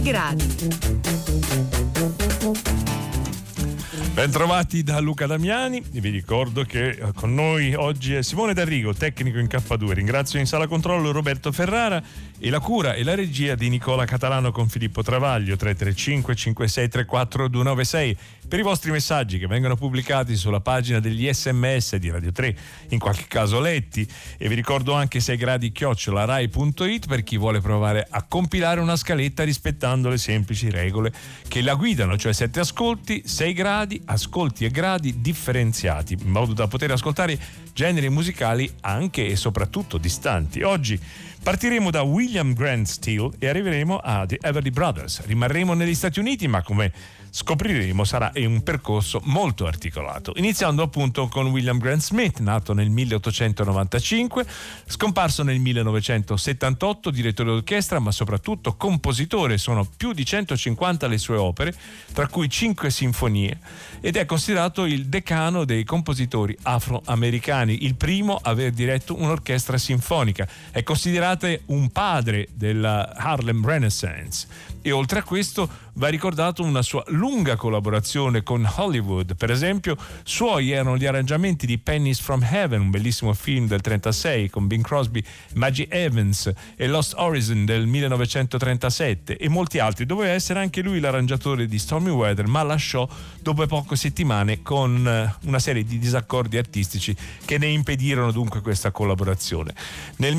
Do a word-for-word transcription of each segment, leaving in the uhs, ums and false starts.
gradi. Bentrovati da Luca Damiani. Vi ricordo che con noi oggi è Simone D'Arrigo, tecnico in K due. Ringrazio in sala controllo Roberto Ferrara e la cura e la regia di Nicola Catalano con Filippo Travaglio. Tre tre cinque cinque sei tre quattro due nove sei per i vostri messaggi che vengono pubblicati sulla pagina degli sms di Radio tre, in qualche caso letti. E vi ricordo anche sei gradi chiocciola rai punto it per chi vuole provare a compilare una scaletta rispettando le semplici regole che la guidano, cioè sette ascolti, sei gradi, ascolti e gradi differenziati, in modo da poter ascoltare generi musicali anche e soprattutto distanti. Oggi partiremo da William Grant Still e arriveremo a The Everly Brothers. Rimarremo negli Stati Uniti, ma come scopriremo sarà un percorso molto articolato, iniziando appunto con William Grant Smith, nato nel milleottocentonovantacinque, scomparso nel millenovecentosettantotto, direttore d'orchestra ma soprattutto compositore. Sono più di centocinquanta le sue opere, tra cui cinque sinfonie, ed è considerato il decano dei compositori afroamericani, il primo a aver diretto un'orchestra sinfonica. È considerato un padre della Harlem Renaissance, e oltre a questo va ricordato una sua lunga collaborazione con Hollywood. Per esempio, suoi erano gli arrangiamenti di Pennies from Heaven, un bellissimo film del trentasei con Bing Crosby, Maggie Evans, e Lost Horizon del millenovecentotrentasette e molti altri. Doveva essere anche lui l'arrangiatore di Stormy Weather, ma lasciò dopo poche settimane con una serie di disaccordi artistici che ne impedirono dunque questa collaborazione. Nel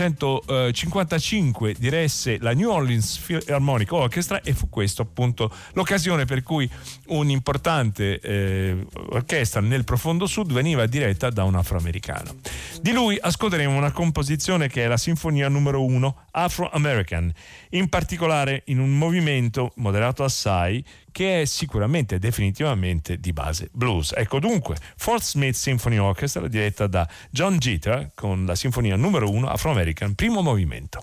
millenovecentocinquantacinque diresse la New Orleans Philharmonic Orchestra e fu questo appunto l'occasione per cui un'importante eh, orchestra nel profondo sud veniva diretta da un afroamericano. Di lui ascolteremo una composizione che è la sinfonia numero uno, Afro American, in particolare in un movimento moderato assai che è sicuramente definitivamente di base blues. Ecco dunque Fort Smith Symphony Orchestra diretta da John Jeter con la sinfonia numero uno Afro American, primo movimento.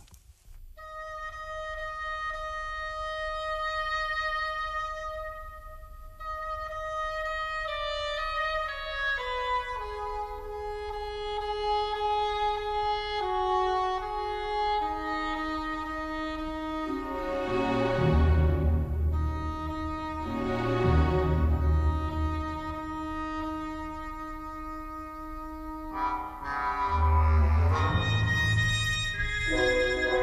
Thank you.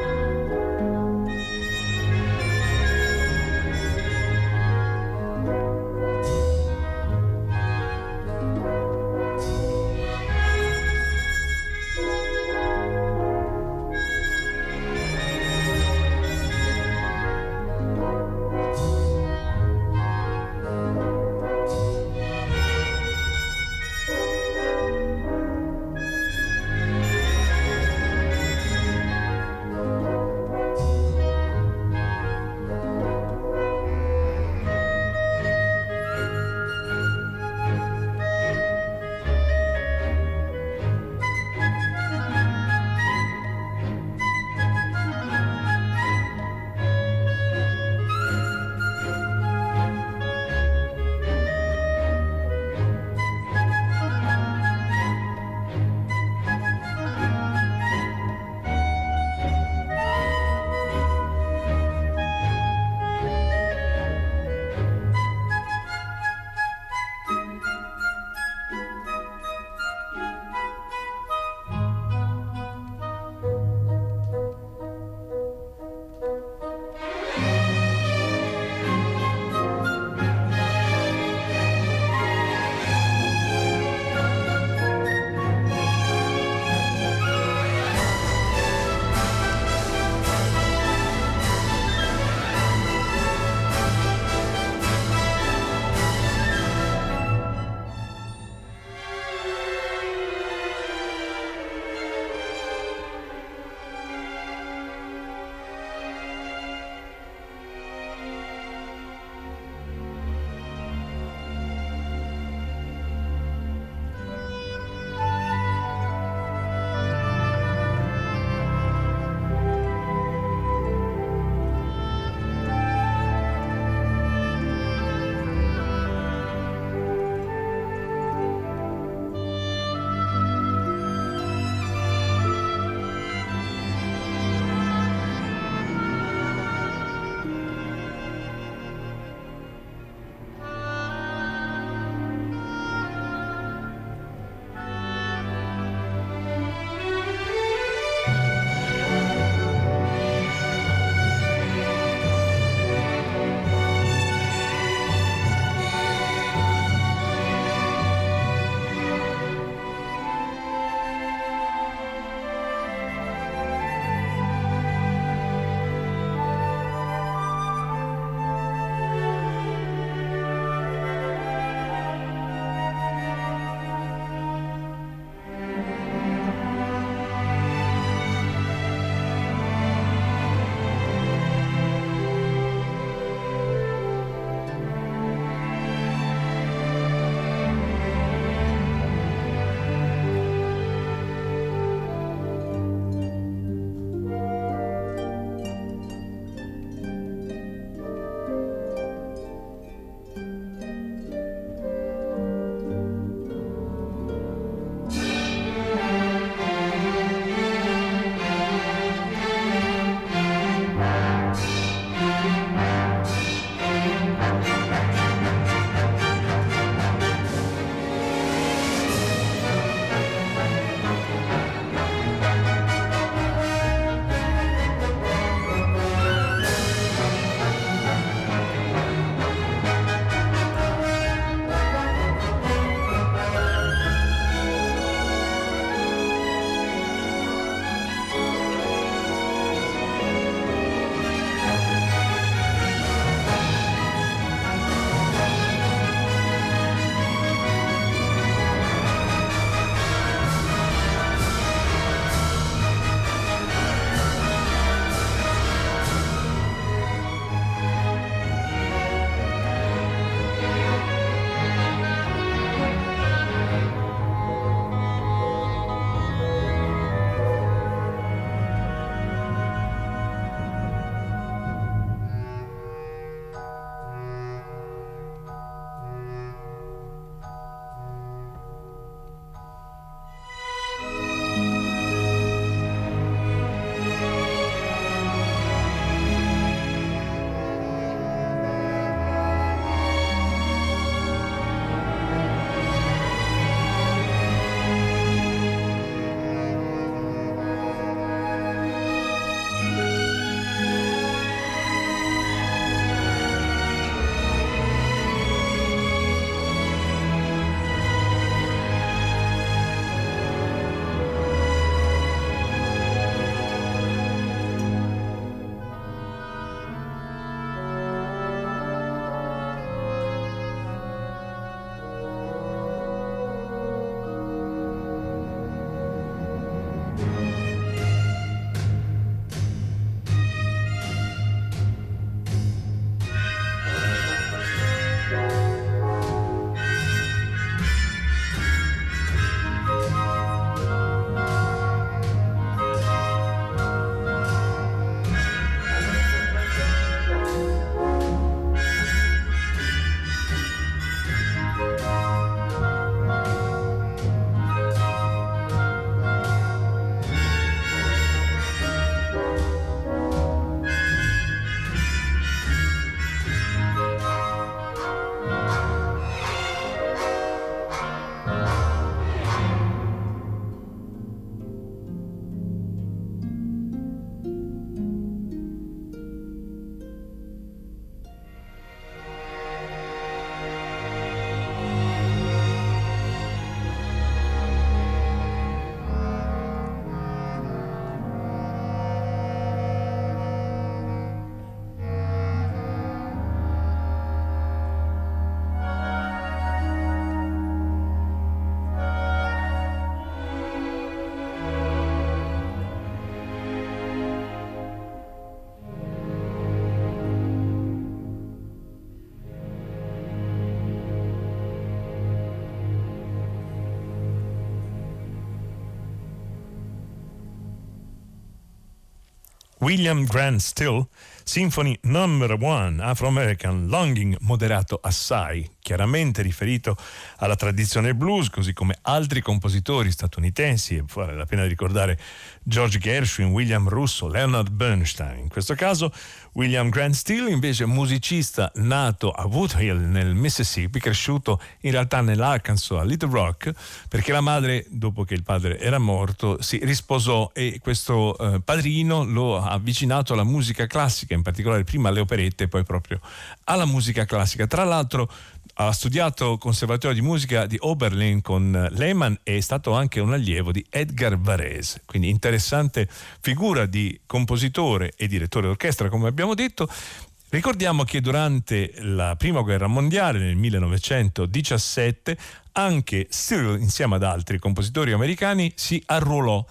William Grant Still, Symphony number one, Afro-American Longing, moderato assai, chiaramente riferito alla tradizione blues, così come altri compositori statunitensi, e vale la pena ricordare George Gershwin, William Russo, Leonard Bernstein. In questo caso William Grant Still, invece musicista nato a Woodhill nel Mississippi, cresciuto in realtà nell'Arkansas, a Little Rock, perché la madre, dopo che il padre era morto, si risposò e questo eh, padrino lo ha avvicinato alla musica classica, in particolare prima alle operette e poi proprio alla musica classica. Tra l'altro ha studiato al Conservatorio di Musica di Oberlin con Lehmann e è stato anche un allievo di Edgar Varese, quindi interessante figura di compositore e direttore d'orchestra, come abbiamo detto. Ricordiamo che durante la Prima Guerra Mondiale, nel millenovecentodiciassette, anche Still, insieme ad altri compositori americani, si arruolò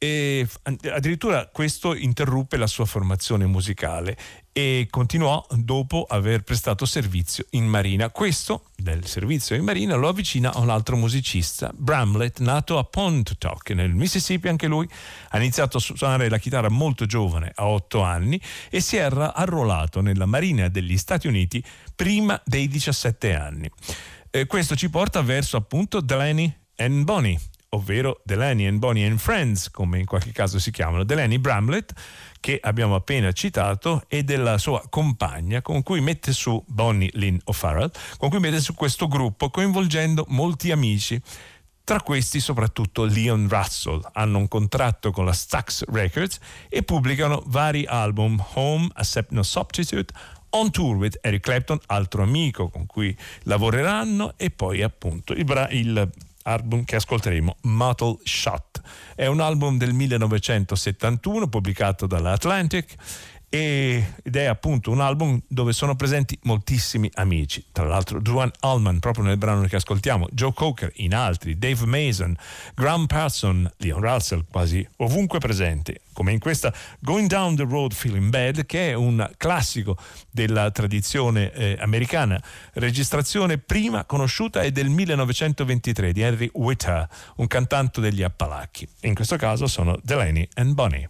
e addirittura questo interruppe la sua formazione musicale e continuò dopo aver prestato servizio in Marina. Questo del servizio in Marina lo avvicina a un altro musicista, Bramlett, nato a Pontotoc nel Mississippi. Anche lui ha iniziato a suonare la chitarra molto giovane, a otto anni, e si era arruolato nella Marina degli Stati Uniti prima dei diciassette anni. Eh, questo ci porta verso appunto Delaney and Bonnie, ovvero Delaney and Bonnie and Friends, come in qualche caso si chiamano. Delaney Bramlett, che abbiamo appena citato, e della sua compagna, con cui mette su Bonnie Lynn O'Farrell, con cui mette su questo gruppo, coinvolgendo molti amici. Tra questi soprattutto Leon Russell. Hanno un contratto con la Stax Records e pubblicano vari album: Home, Accept No Substitute, On Tour with Eric Clapton, altro amico con cui lavoreranno, e poi appunto il, bra- il album che ascolteremo, Metal Shot. È un album del millenovecentosettantuno pubblicato dalla Atlantic ed è appunto un album dove sono presenti moltissimi amici, tra l'altro Duane Allman proprio nel brano che ascoltiamo, Joe Cocker in altri, Dave Mason, Graham Parsons, Leon Russell quasi ovunque presente, come in questa Going Down the Road Feeling Bad, che è un classico della tradizione eh, americana. Registrazione prima conosciuta è del millenovecentoventitré di Henry Whittier, un cantante degli Appalachi. In questo caso sono Delaney and Bonnie.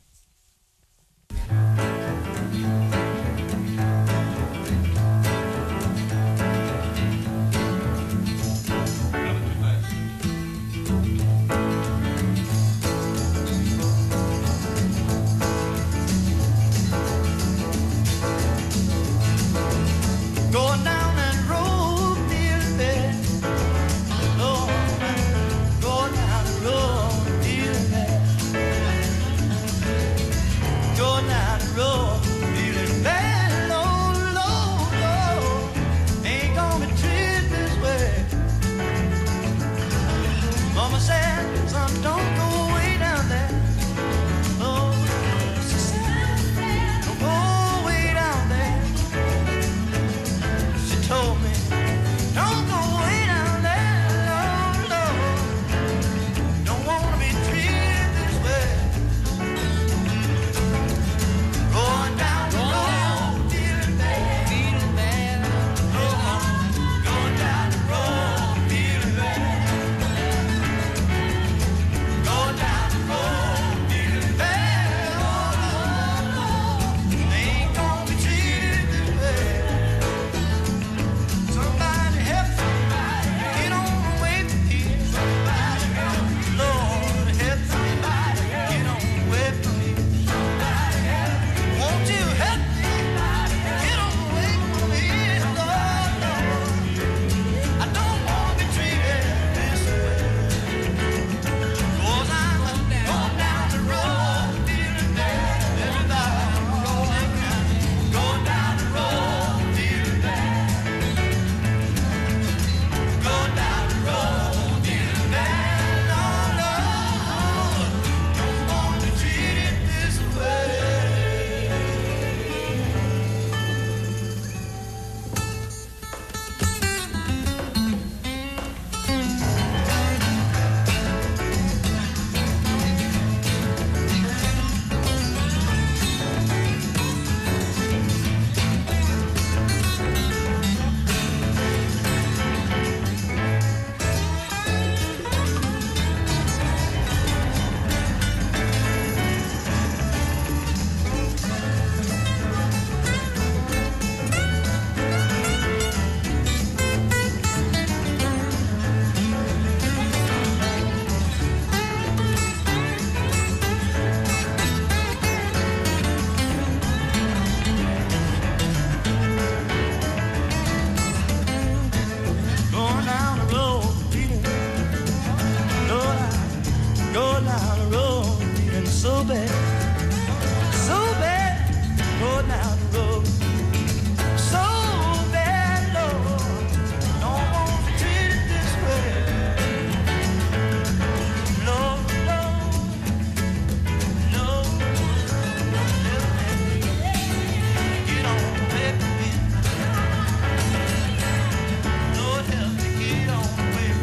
Go down the road. down the road, feeling so bad, so bad, going down the road, so bad, Lord, don't want to treat it this way, Lord, Lord, Lord, get on, baby, Lord, help me get on, baby.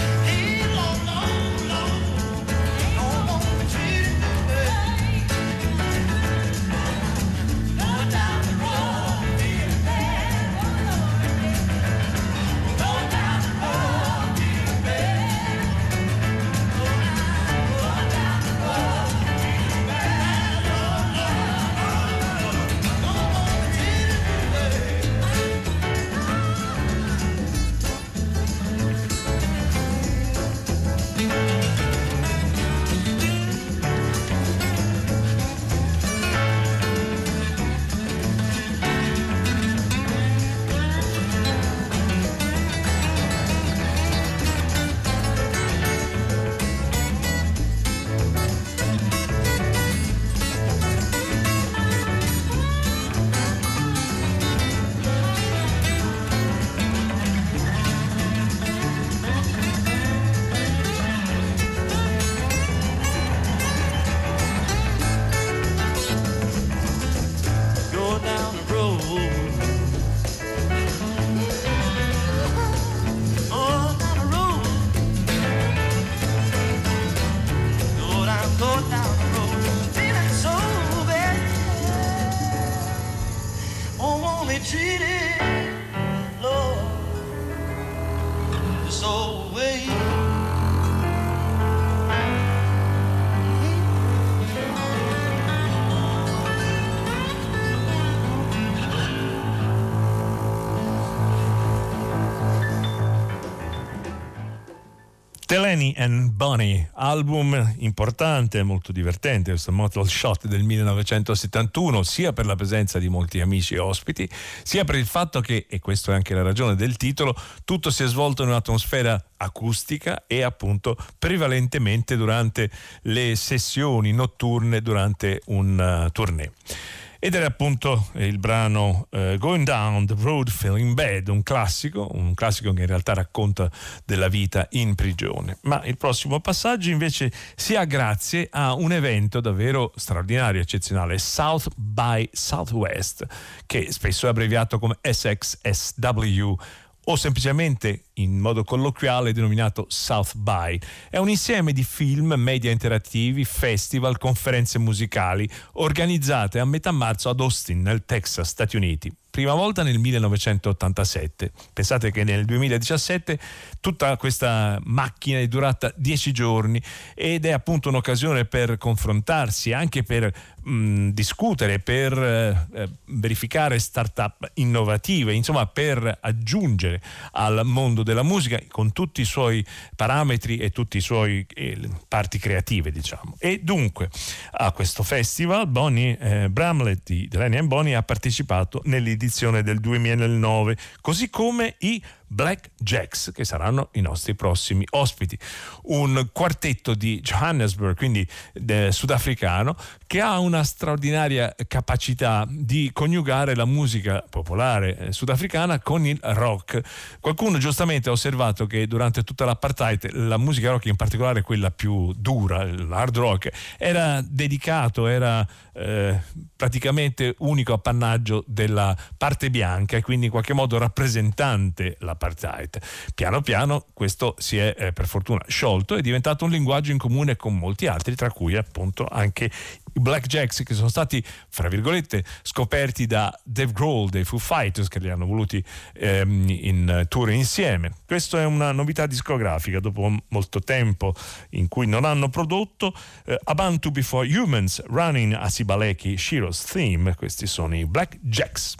Delaney and Bonnie, album importante, molto divertente, questo Motel Shot del millenovecentosettantuno, sia per la presenza di molti amici e ospiti, sia per il fatto che, e questa è anche la ragione del titolo, tutto si è svolto in un'atmosfera acustica e appunto prevalentemente durante le sessioni notturne durante un uh, tournée. Ed era appunto il brano uh, Going Down the Road Feeling Bad, un classico, un classico che in realtà racconta della vita in prigione. Ma il prossimo passaggio invece si ha grazie a un evento davvero straordinario, eccezionale, South by Southwest, che spesso è abbreviato come S X S W o semplicemente in modo colloquiale denominato South by. È un insieme di film, media interattivi, festival, conferenze musicali organizzate a metà marzo ad Austin, nel Texas, Stati Uniti. Prima volta nel millenovecentottantasette. Pensate che nel duemiladiciassette tutta questa macchina è durata dieci giorni ed è appunto un'occasione per confrontarsi, anche per mh, discutere, per eh, verificare start-up innovative, insomma per aggiungere al mondo della musica con tutti i suoi parametri e tutti i suoi eh, parti creative, diciamo. E dunque a questo festival Bonnie eh, Bramlett di Delaney and Bonnie ha partecipato nell'edizione del duemilanove, così come i Black Jacks, che saranno i nostri prossimi ospiti, un quartetto di Johannesburg, quindi eh, sudafricano, che ha una straordinaria capacità di coniugare la musica popolare eh, sudafricana con il rock. Qualcuno giustamente ha osservato che durante tutta l'apartheid la musica rock, in particolare quella più dura, l'hard rock, era dedicato, era eh, praticamente unico appannaggio della parte bianca e quindi in qualche modo rappresentante la apartheid. Piano piano questo si è eh, per fortuna sciolto, è diventato un linguaggio in comune con molti altri, tra cui appunto anche i Black Jacks, che sono stati fra virgolette scoperti da Dave Grohl dei Foo Fighters, che li hanno voluti ehm, in tour insieme. Questa è una novità discografica dopo molto tempo in cui non hanno prodotto. eh, Abantu Before Humans, Running a Sibaleki, Shiro's Theme. Questi sono i Black Jacks.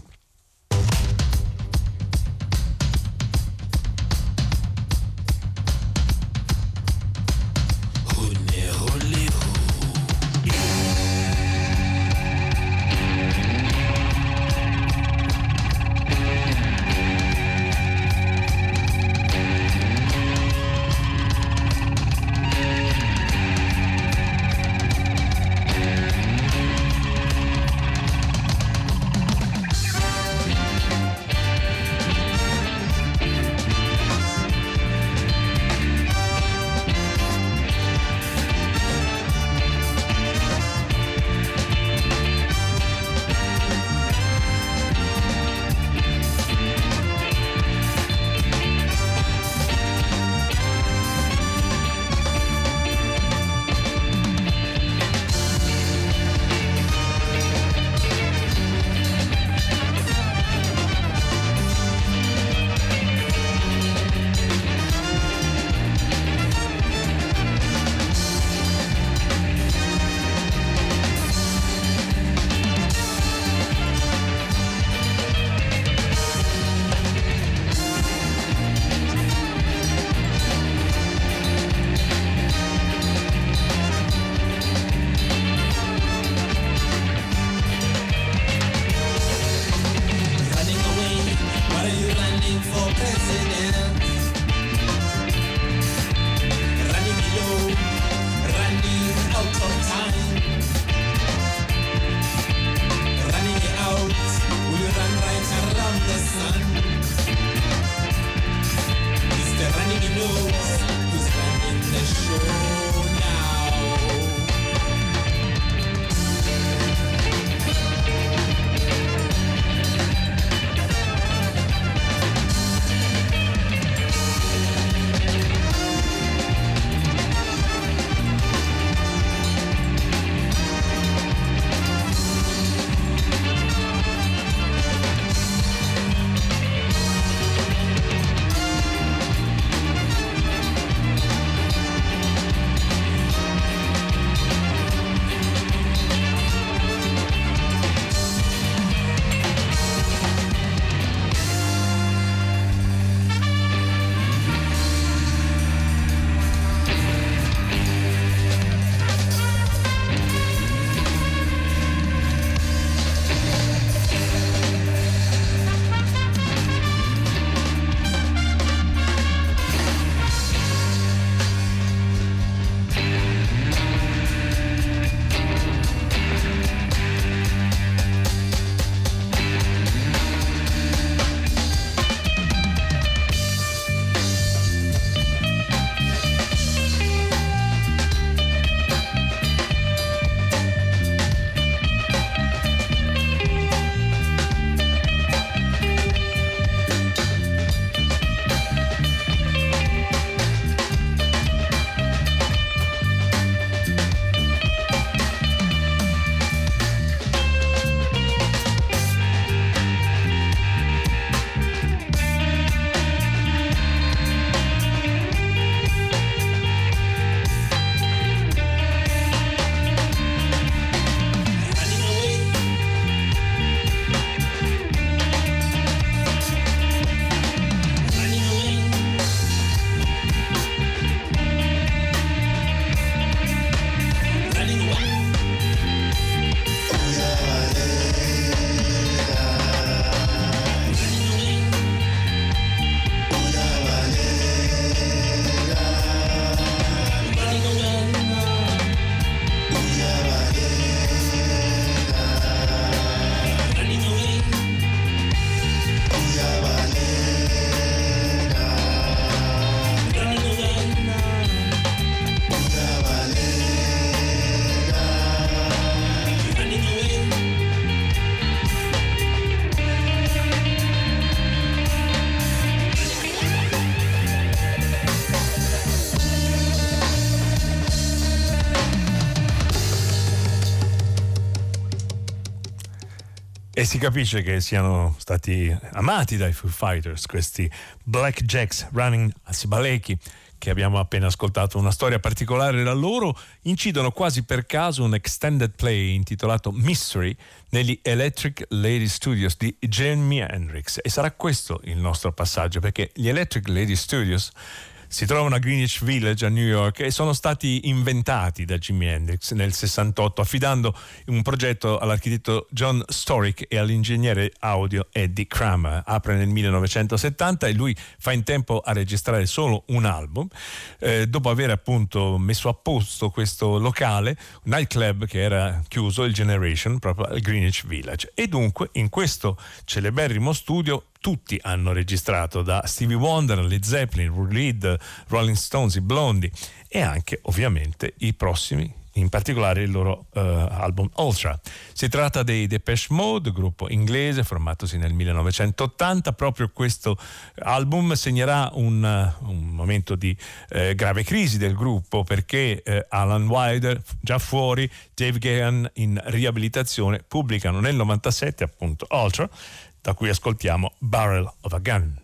E si capisce che siano stati amati dai Foo Fighters questi Black Jacks Running a Sibaleki, che abbiamo appena ascoltato. Una storia particolare da loro: incidono quasi per caso un extended play intitolato Mystery negli Electric Lady Studios di Jimi Hendrix, e sarà questo il nostro passaggio, perché gli Electric Lady Studios si trovano a Greenwich Village a New York e sono stati inventati da Jimi Hendrix nel sessantotto, affidando un progetto all'architetto John Storick e all'ingegnere audio Eddie Kramer. Apre nel millenovecentosettanta e lui fa in tempo a registrare solo un album, eh, dopo aver appunto messo a posto questo locale, un nightclub che era chiuso, il Generation, proprio al Greenwich Village. E dunque in questo celeberrimo studio tutti hanno registrato, da Stevie Wonder, Led Zeppelin, Lou Reed, Rolling Stones, i Blondie, e anche ovviamente i prossimi, in particolare il loro uh, album Ultra. Si tratta dei Depeche Mode, gruppo inglese formatosi nel millenovecentottanta. Proprio questo album segnerà un, uh, un momento di uh, grave crisi del gruppo, perché uh, Alan Wilder già fuori, Dave Gahan in riabilitazione, pubblicano nel novantasette appunto Ultra, da cui ascoltiamo Barrel of a Gun.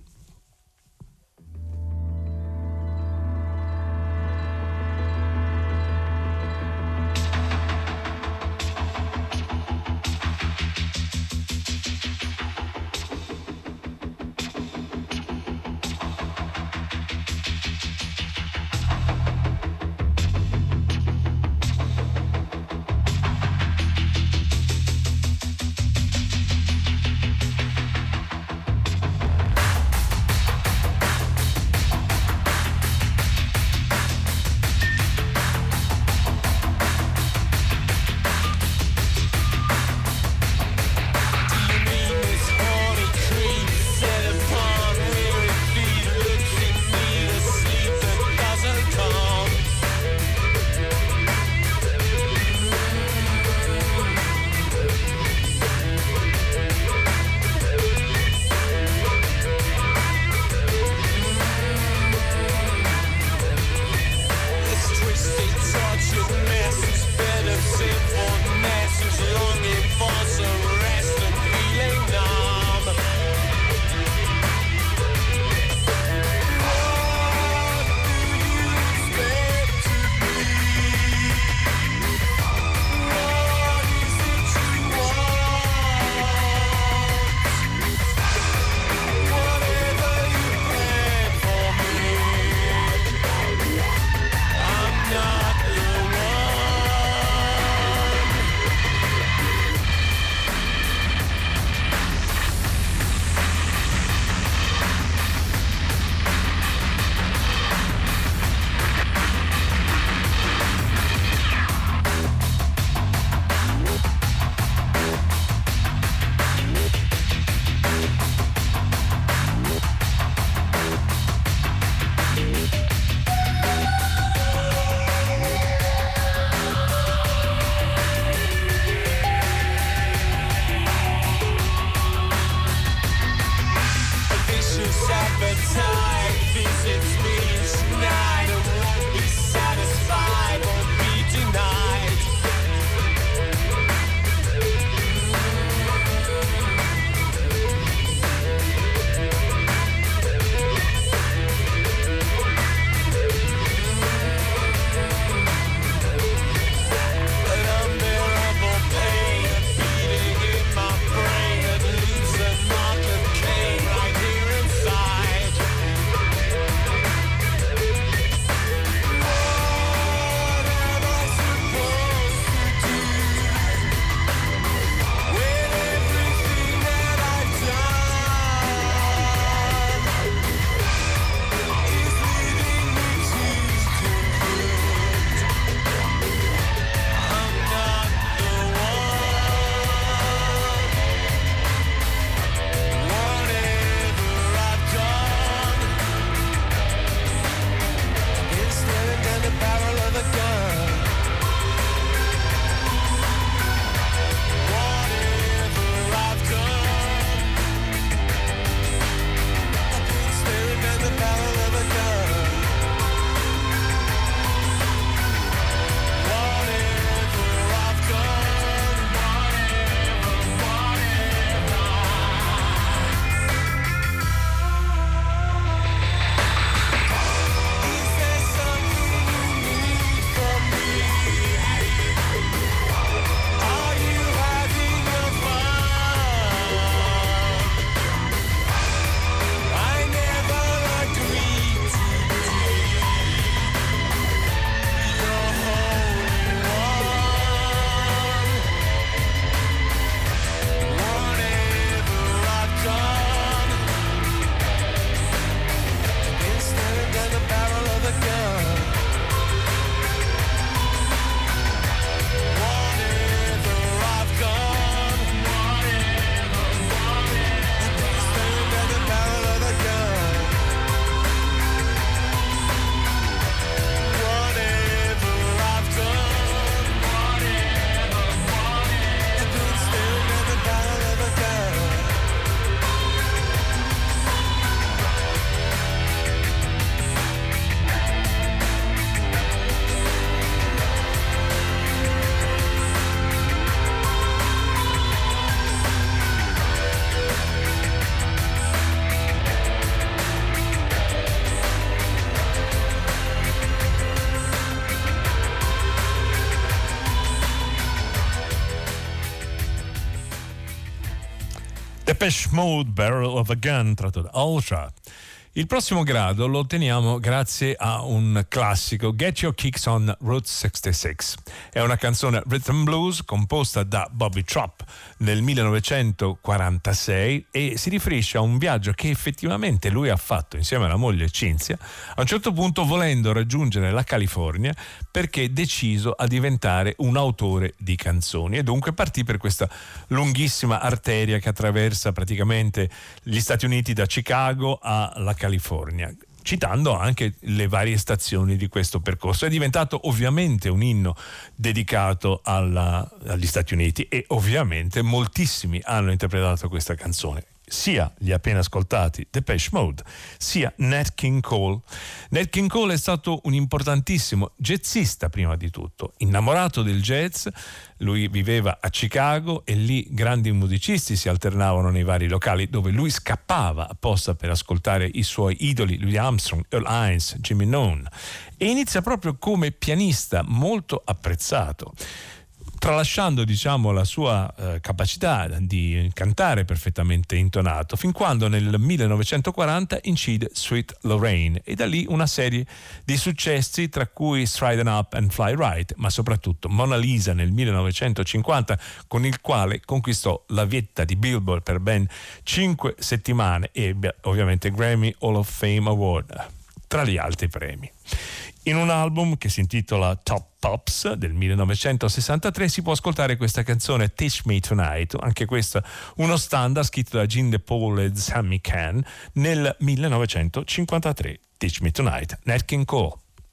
Depeche Mode, Barrel of a Gun, tratto da Ultra. Il prossimo grado lo otteniamo grazie a un classico, Get Your Kicks on Route sessantasei. È una canzone rhythm blues composta da Bobby Tropp nel millenovecentoquarantasei e si riferisce a un viaggio che effettivamente lui ha fatto insieme alla moglie Cinzia, a un certo punto volendo raggiungere la California perché deciso a diventare un autore di canzoni e dunque partì per questa lunghissima arteria che attraversa praticamente gli Stati Uniti da Chicago alla California, citando anche le varie stazioni di questo percorso. È diventato ovviamente un inno dedicato alla, agli Stati Uniti e ovviamente moltissimi hanno interpretato questa canzone, sia gli appena ascoltati Depeche Mode, sia Nat King Cole. Nat King Cole è stato un importantissimo jazzista prima di tutto, innamorato del jazz. Lui viveva a Chicago e lì grandi musicisti si alternavano nei vari locali dove lui scappava apposta per ascoltare i suoi idoli, Louis Armstrong, Earl Hines, Jimmy Nunn, e inizia proprio come pianista molto apprezzato, tralasciando diciamo la sua eh, capacità di cantare perfettamente intonato, fin quando nel millenovecentoquaranta incide Sweet Lorraine e da lì una serie di successi, tra cui Striden Up and Fly Right, ma soprattutto Mona Lisa nel millenovecentocinquanta, con il quale conquistò la vetta di Billboard per ben cinque settimane e ovviamente Grammy Hall of Fame Award tra gli altri premi. In un album che si intitola Top Pops del millenovecentosessantatré si può ascoltare questa canzone Teach Me Tonight, anche questa uno standard scritto da Gene DePaul e Sammy Cahn nel millenovecentocinquantatré. Teach Me Tonight, Nat King Cole.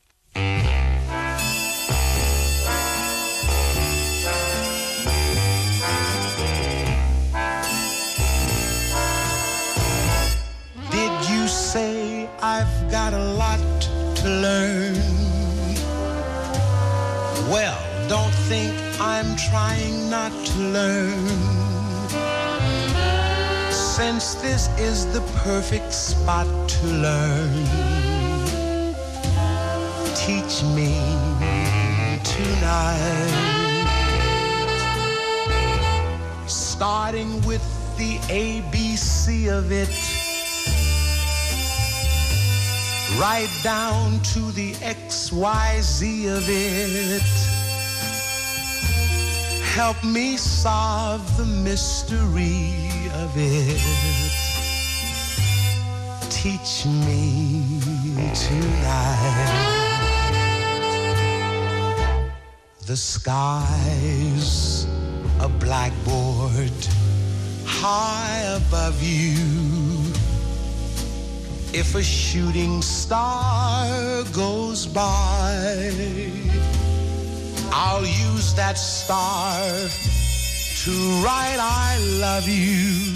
Did you say I've got a lot to learn? Well, don't think I'm trying not to learn, since this is the perfect spot to learn. Teach me tonight, starting with the A B C of it, right down to the X Y Z of it. Help me solve the mystery of it. Teach me tonight. The sky's a blackboard high above you. If a shooting star goes by, I'll use that star to write I love you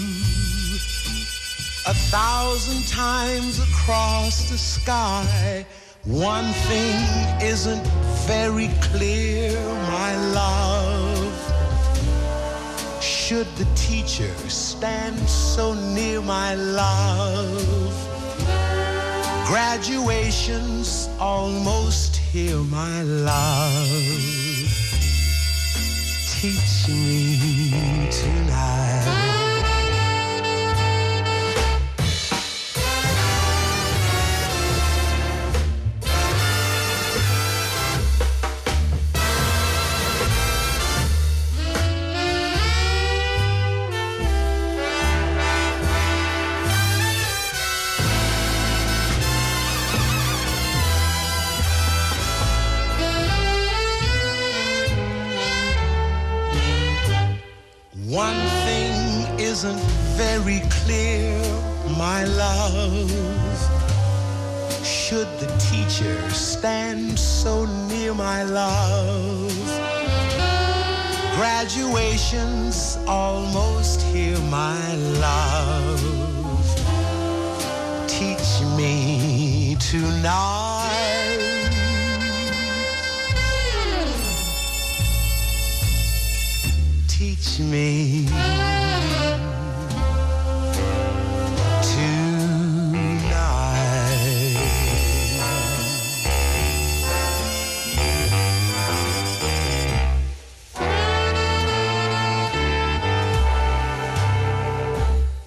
a thousand times across the sky. One thing isn't very clear, my love. Should the teacher stand so near, my love? Graduation's almost here, my love. Teach me tonight. One thing isn't very clear, my love. Should the teacher stand so near, my love? Graduation's almost here, my love. Teach me tonight. Teach me tonight.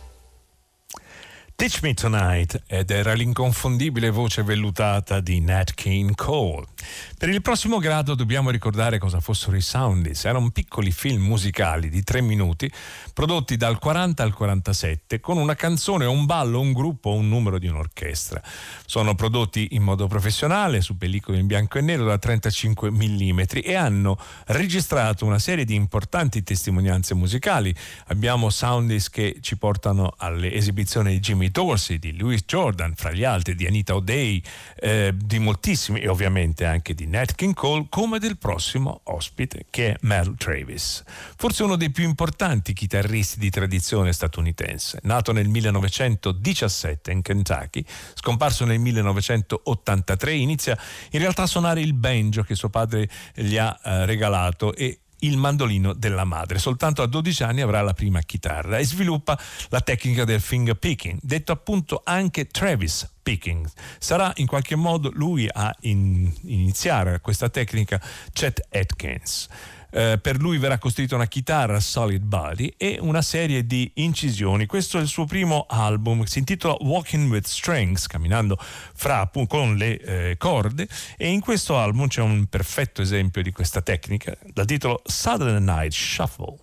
Teach Me Tonight, ed era l'inconfondibile voce vellutata di Nat King Cole. Per il prossimo grado dobbiamo ricordare cosa fossero i Soundies. Erano piccoli film musicali di tre minuti prodotti dal quaranta al quarantasette con una canzone, un ballo, un gruppo o un numero di un'orchestra. Sono prodotti in modo professionale su pellicole in bianco e nero da trentacinque millimetri e hanno registrato una serie di importanti testimonianze musicali. Abbiamo Soundies che ci portano alle esibizioni di Jimmy Dorsey, di Louis Jordan, fra gli altri di Anita O'Day, eh, di moltissimi, e ovviamente anche di Nat King Cole, come del prossimo ospite che è Mel Travis, forse uno dei più importanti chitarristi di tradizione statunitense. Nato nel millenovecentodiciassette in Kentucky, scomparso nel millenovecentottantatré, inizia in realtà a suonare il banjo che suo padre gli ha eh, regalato e il mandolino della madre. Soltanto a dodici anni avrà la prima chitarra e sviluppa la tecnica del finger picking, detto appunto anche Travis picking. Sarà in qualche modo lui a in, iniziare questa tecnica Chet Atkins. Eh, per lui verrà costruita una chitarra Solid Body e una serie di incisioni. Questo è il suo primo album, si intitola Walking with Strings, camminando fra con le eh, corde, e in questo album c'è un perfetto esempio di questa tecnica dal titolo Saturday Night Shuffle.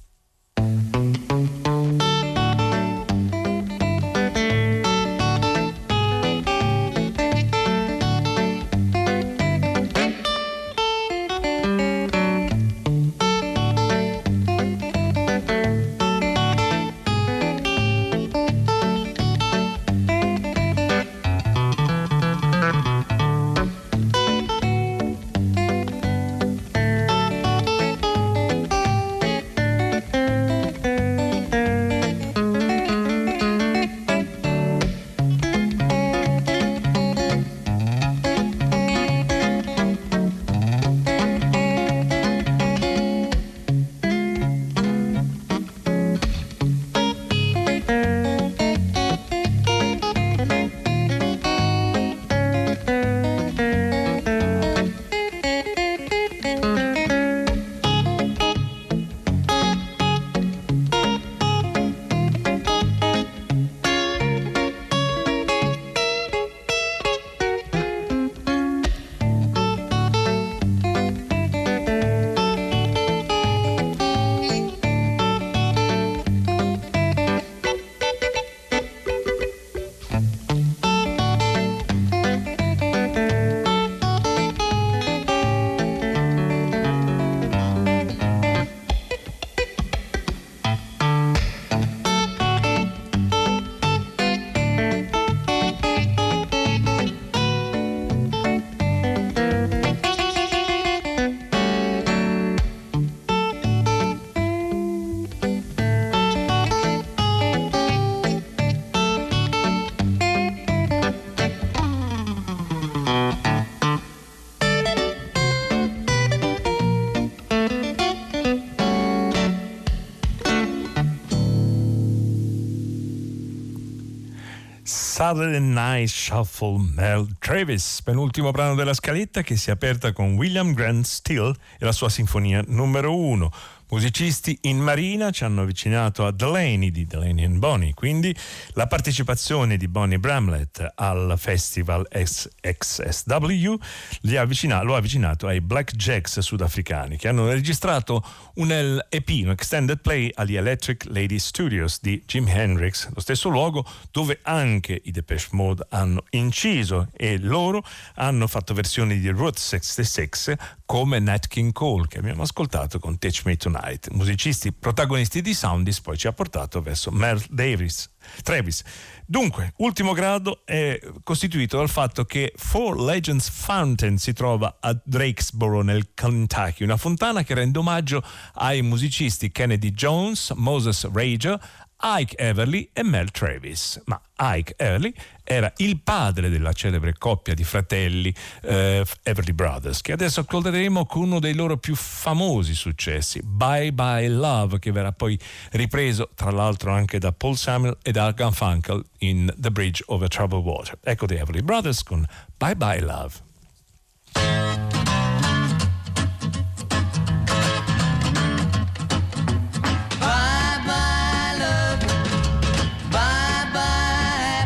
Saturday Night Shuffle, Mel Travis, penultimo brano della scaletta, che si è aperta con William Grant Still e la sua sinfonia numero uno. Musicisti in marina ci hanno avvicinato a Delaney di Delaney and Bonnie, quindi la partecipazione di Bonnie Bramlett al festival X S W li ha avvicinato, lo ha avvicinato ai Black Jacks sudafricani, che hanno registrato un L P, un extended play agli Electric Lady Studios di Jimi Hendrix, lo stesso luogo dove anche i Depeche Mode hanno inciso, e loro hanno fatto versioni di Route sessantasei come Nat King Cole, che abbiamo ascoltato con Teach Me Tonight. Musicisti protagonisti di Soundies poi ci ha portato verso Mel Davis, Travis. Dunque, ultimo grado è costituito dal fatto che Four Legends Fountain si trova a Drakesboro nel Kentucky, una fontana che rende omaggio ai musicisti Kennedy Jones, Moses Rager, Ike Everly e Mel Travis. Ma Ike Everly era il padre della celebre coppia di fratelli eh, Everly Brothers, che adesso ascolteremo con uno dei loro più famosi successi, Bye Bye Love, che verrà poi ripreso tra l'altro anche da Paul Samuel e da Garfunkel in The Bridge Over Troubled Water. Ecco The Everly Brothers con Bye Bye Love. Bye bye love, bye bye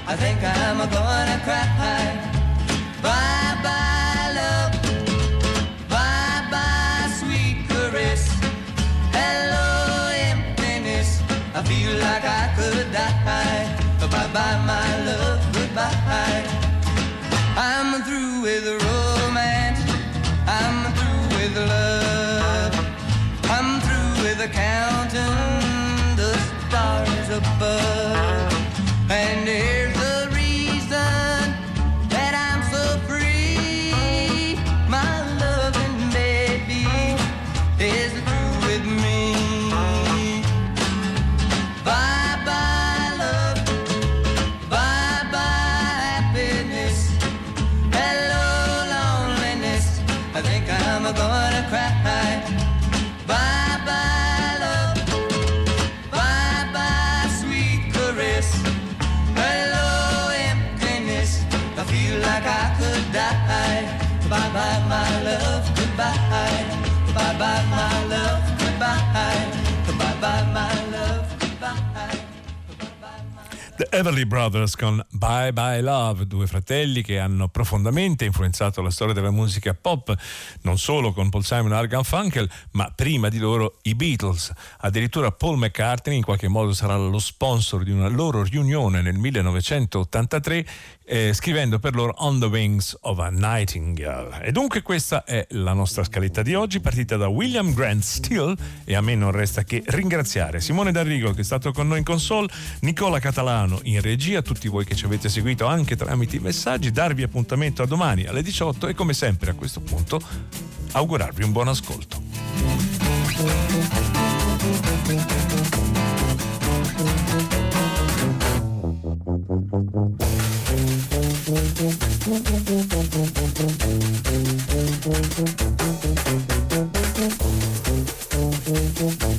I think I'm gonna cry. Bye bye love, bye bye sweet caress. Hello emptiness, I feel like I could die. Bye bye my love, goodbye. I'm through with romance, I'm through with love, I'm through with counting the stars above. And here's the reason that I'm so free. My loving baby is through with me. Bye bye love, bye bye happiness. Hello loneliness, I think I'm gonna cry. Bye bye love, bye bye sweet caress. Hello emptiness, I feel like I could die. Bye bye my love, goodbye. Bye bye my love, goodbye. Bye bye my love, goodbye. The Everly Brothers con Bye Bye Love, due fratelli che hanno profondamente influenzato la storia della musica pop, non solo con Paul Simon e Art Garfunkel, ma prima di loro i Beatles. Addirittura Paul McCartney in qualche modo sarà lo sponsor di una loro riunione nel millenovecentottantatré, eh, scrivendo per loro On the Wings of a Nightingale. E dunque questa è la nostra scaletta di oggi, partita da William Grant Still, e a me non resta che ringraziare Simone D'Arrigo che è stato con noi in console, Nicola Catalano in regia, tutti voi che ci avete seguito anche tramite i messaggi, darvi appuntamento a domani alle diciotto e come sempre a questo punto augurarvi un buon ascolto.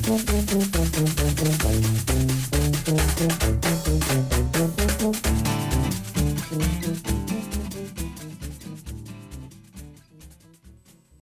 Thank you.